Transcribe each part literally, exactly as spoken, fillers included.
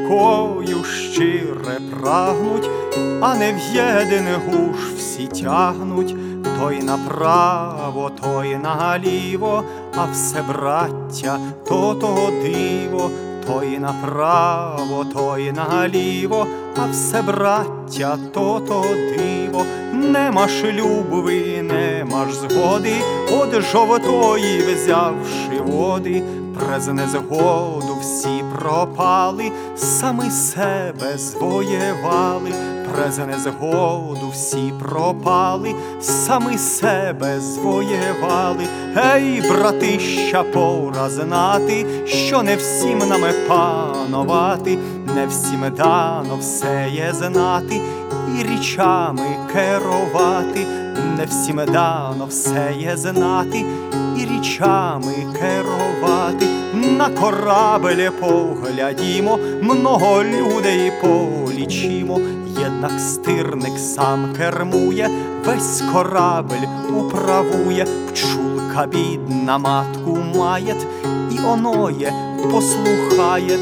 рукою щире прагнуть, а не в єдиний гуш всі тягнуть. Той направо, той наліво, а все браття, то того диво. Той направо, той наліво, а все браття, то того диво. Нема шлюбви, нема ж згоди, од жовтої взявши води. През незгоду всі пропали, сами себе звоєвали. През незгоду всі пропали, сами себе звоєвали. Ей, братища, пора знати, що не всім нами панувати, не всім дано все є знати і річами керувати. Не всім дано все є знати і річами керувати. На корабель поглядімо, много людей полічимо. Єднак стирник сам кермує, весь корабель управує. Пчулка бідна матку маєт, і оноє послухаєт.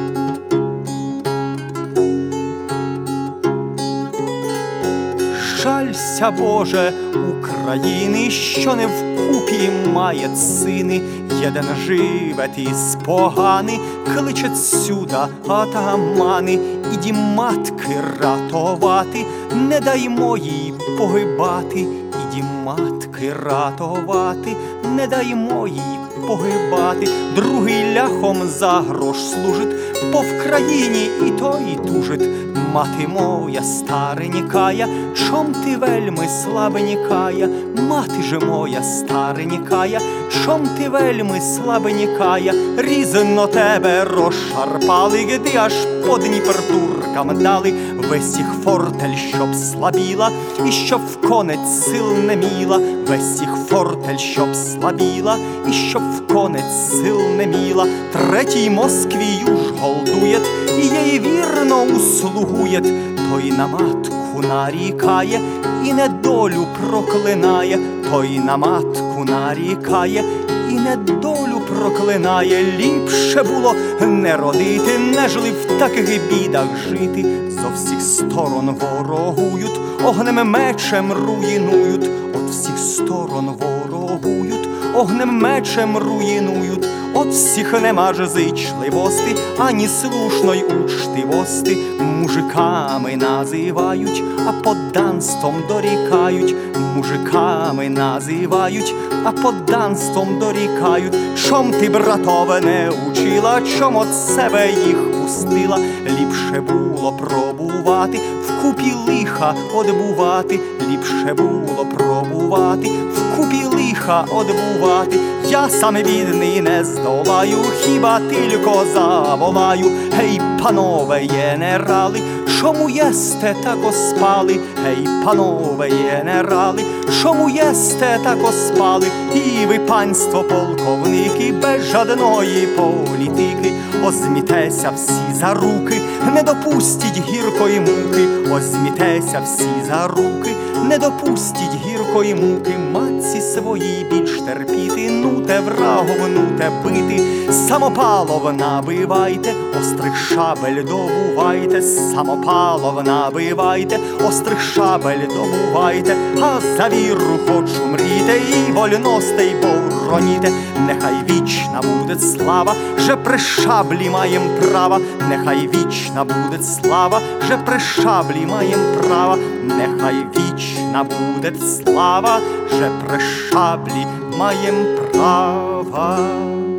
Жалься, Боже, України, що не вкупі маєт сини. Єден живе ті спогани, кличет сюда атамани. Іді матки ратувати, не даймо їй погибати. Іді матки ратувати, не даймо їй погибати. Другий ляхом за грош служить, бо в країні і той тужить. Мати моя старенькая, чом ти вельми слабенькая? Мати же моя старенькая, чом ти вельми слабенькая? Різно тебе розшарпали, где аж по Дніпр туркам дали. Весь їх фортель, щоб слабіла, і щоб в конець сил не міла. Весь їх фортель, щоб слабіла, і щоб в конець сил не міла. Третій Москвію ж голдуєт, і їй вірно услугуєт. Той на матку нарікає, і недолю проклинає. Той на матку нарікає, і недолю проклинає. Ліпше було не родити, нежели в таких бідах жити. Зо всіх сторон ворогують, огнем мечем руїнують. От всіх сторон ворогують, огнем мечем руїнують. От всіх нема ж зичливости, ані слушної учтивости. Мужиками називають, а подданством дорікають. Мужиками називають, а подданством дорікають. Чом ти, братове, не учила, чом от себе їх пустила? Ліпше було пробувати, вкупі лиха одбувати. Ліпше було пробувати, вкупі лиха одбувати. Я сам бідний не здолаю, хіба тільки заволаю. Гей, панове генерали, чому єсте тако спали? Гей, панове генерали, чому єсте тако спали? І ви, панство полковники, без жадної політики, озмітеся всі за руки, не допустіть гіркої муки. Озмітеся всі за руки, не допустіть гіркої муки. Матці своїй більш терпіти, нуте врагов, нуте бити. Самопалов набивайте, острих шабель добувайте. Самопалов набивайте, острих шабель добувайте. А за віру хочу мрійте, і вольностей бороніте. Нехай вічна буде слава, же при шаблі маєм права. Нехай вічна буде слава, же при шаблі маєм права. Нехай вічна буде слава, же при шаблі маєм права.